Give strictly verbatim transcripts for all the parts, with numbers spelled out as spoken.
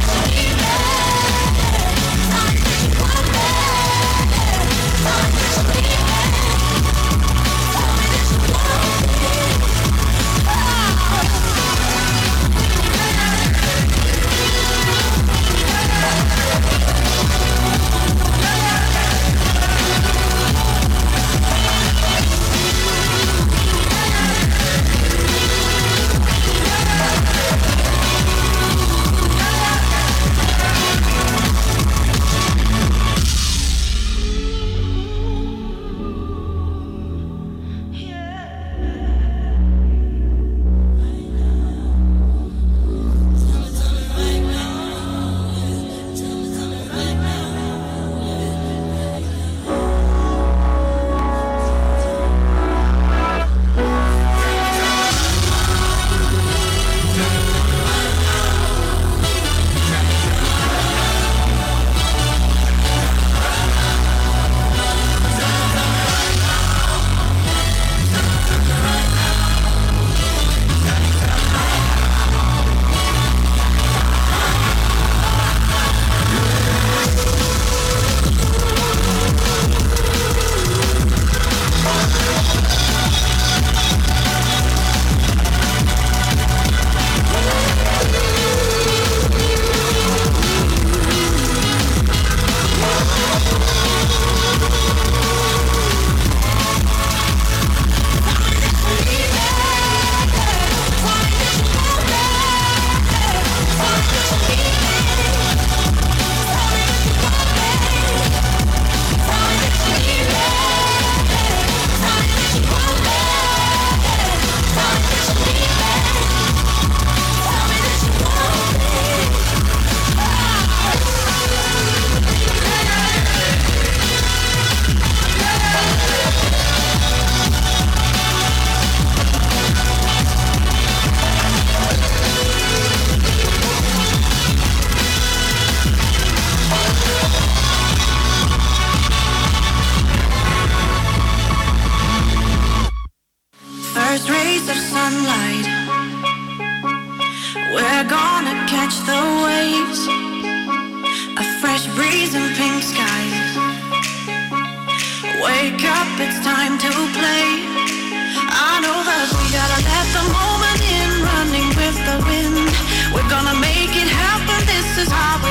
We're gonna make it happen, this is how we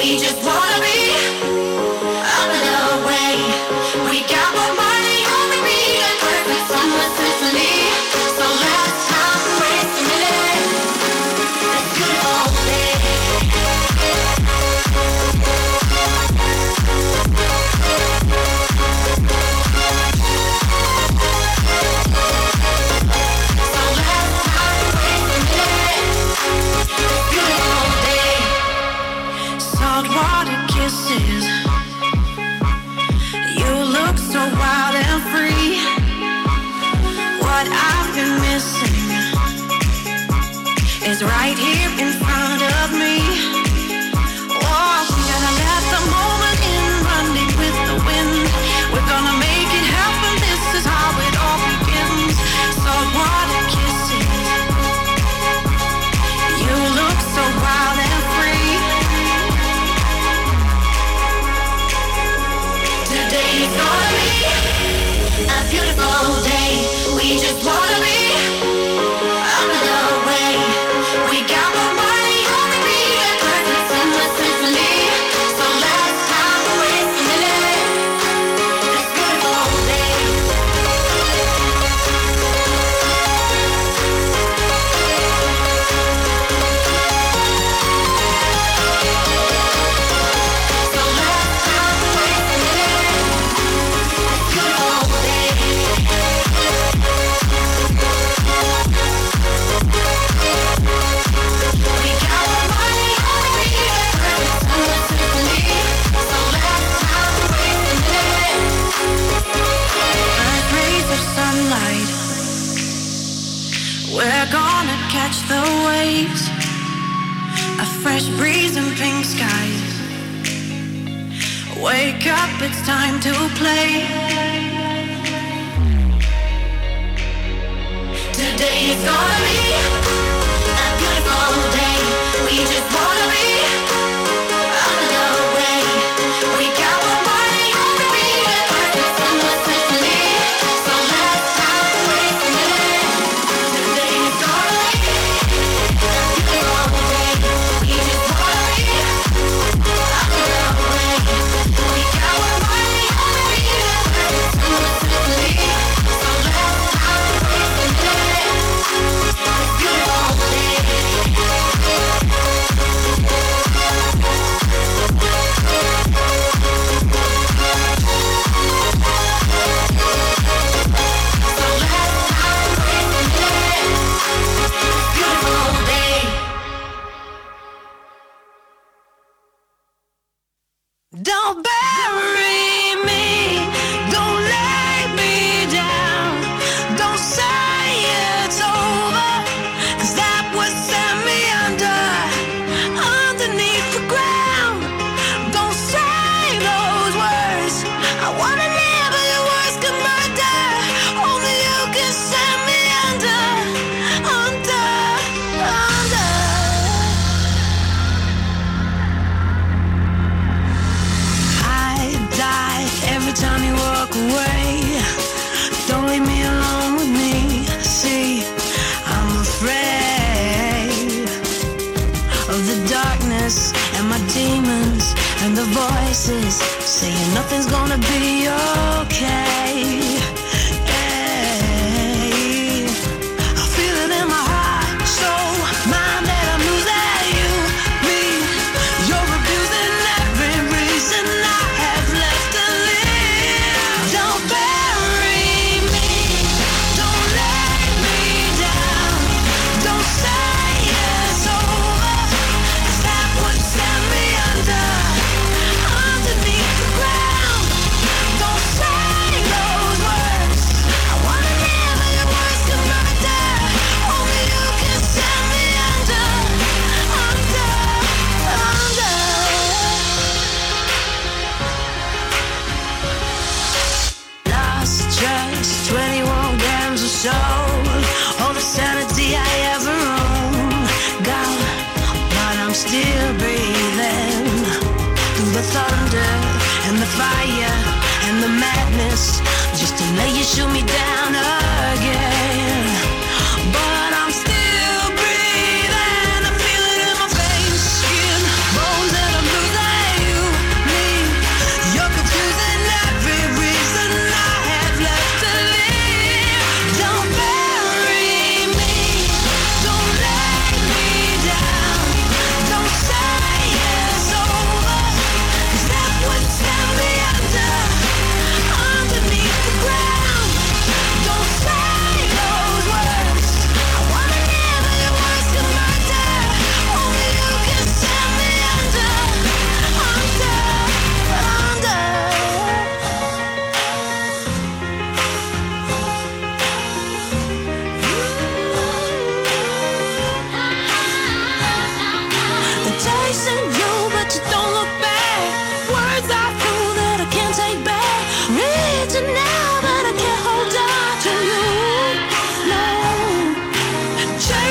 Bones that I'm losing.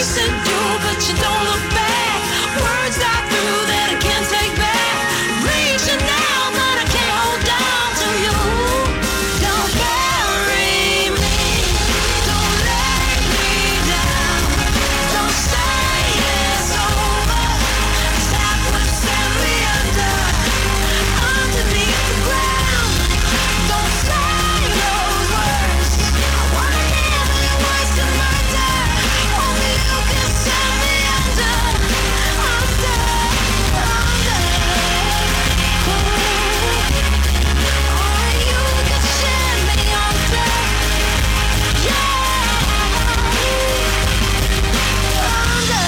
said do, but you don't look back. Words got through that I can't take back. Reaching out, but I can't hold on to you. Don't bury me, don't let me down. Don't say it's over, 'cause that would send me under, underneath the ground. Don't say those words. I wanna hear the words to murder. Only you can send me under, under, under. Only you can send me under, yeah, under.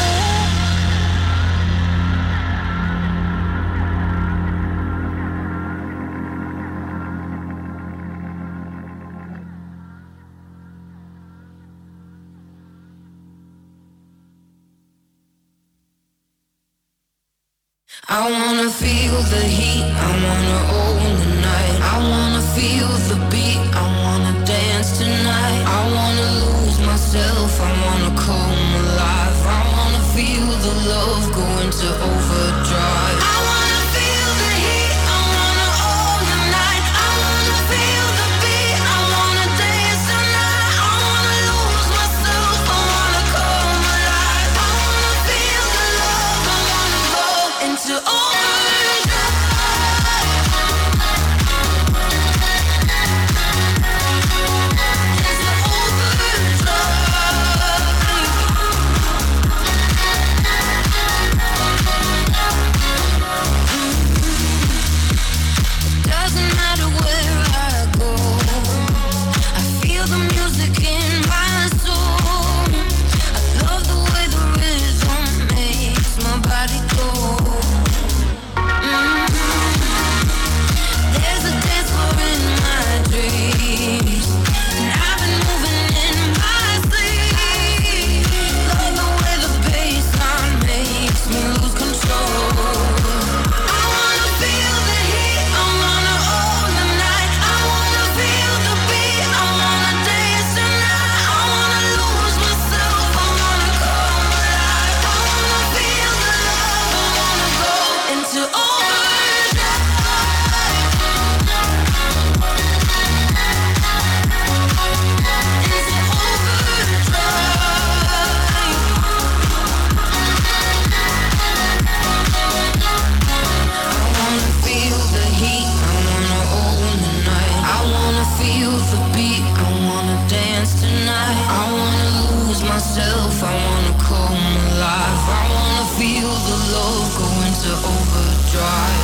I wanna feel the heat, I wanna own the night. I wanna feel the beat, I wanna dance tonight. I wanna lose myself, I wanna come alive. I wanna feel the love go into overdrive. I wanna feel the heat, I wanna own the night. I wanna feel the beat, I wanna dance tonight. I wanna lose myself, I wanna come alive. I wanna feel the love, I wanna go into overdrive. Doesn't matter where I go, I feel the music in my soul. I love the way the rhythm makes my body go. Mm. There's a dance floor in my dreams, and I've been moving in my sleep. Love the way the bassline makes me lose control. I wanna feel the heat, I wanna own the night. I wanna feel the beat, I wanna dance tonight. I wanna lose myself, I wanna come alive. I wanna feel the love, I wanna go into overdrive. Into I wanna feel the heat, I wanna own the night. I wanna feel the beat, I wanna dance tonight. I wanna lose myself, I wanna come alive. I wanna feel the love go into overdrive.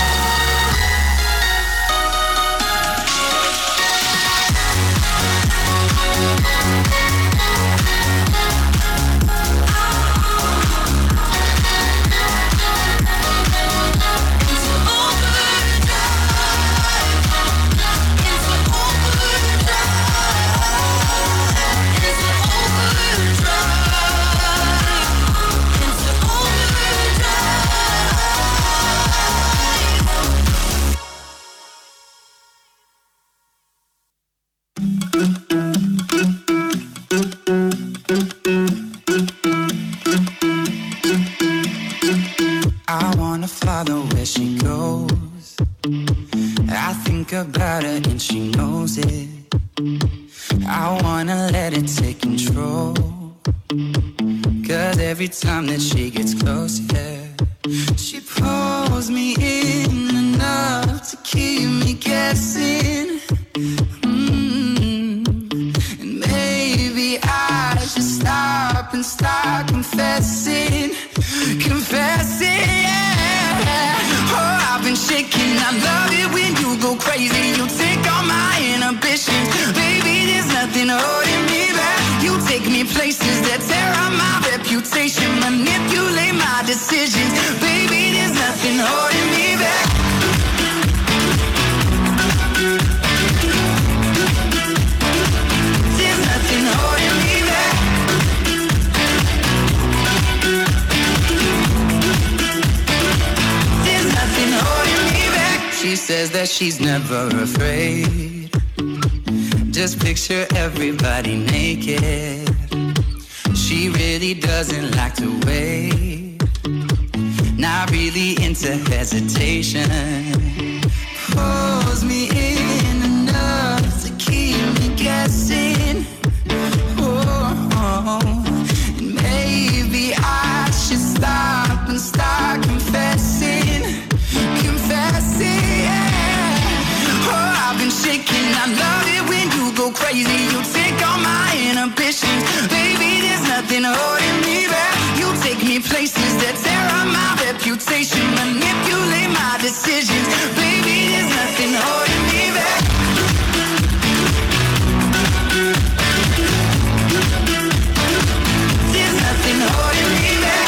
Into overdrive. Into overdrive. Into overdrive. Into I wanna follow where she goes. I think about her and she knows it. I wanna let it take control. Cause every time that she gets close, yeah, she pulls me in enough to keep me guessing. Mm. And maybe I should stop and start confessing. Confessing, yeah. Oh, I've been shaking. I love it when you go crazy. You take all my inhibitions. Baby, there's nothing holding me back. You take me places that tear up my reputation. Manipulate my decisions. Baby, there's nothing holding me back. There's nothing holding me back. There's nothing holding me back. She says that she's never afraid. Just picture everybody naked. She really doesn't like to wait. Not really into hesitation. Pulls me in enough to keep me guessing. Oh, oh. And maybe I should stop and start confessing. Confessing, yeah. Oh, I've been shaking. I love it when you go crazy. You take all my inhibitions. Baby, there's nothing holding me back. You take me places that tear up my reputation. Manipulate my decisions. Baby, there's nothing holding me back. There's nothing holding me back.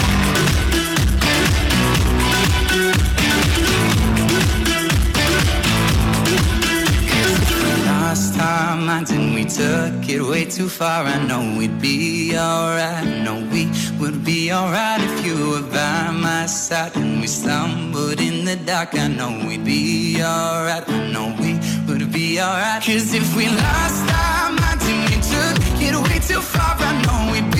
Lost our minds and we took it way too far. I know we'd be alright. I know we would be alright if you were by my side. And we stumbled in the dark. I know we'd be alright. I know we would be alright. Cause if we lost our minds and we took it way too far, I know we'd